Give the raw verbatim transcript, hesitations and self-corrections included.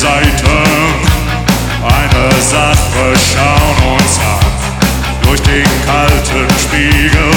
Seiten. Eine Sache schauen uns an, durch den kalten Spiegel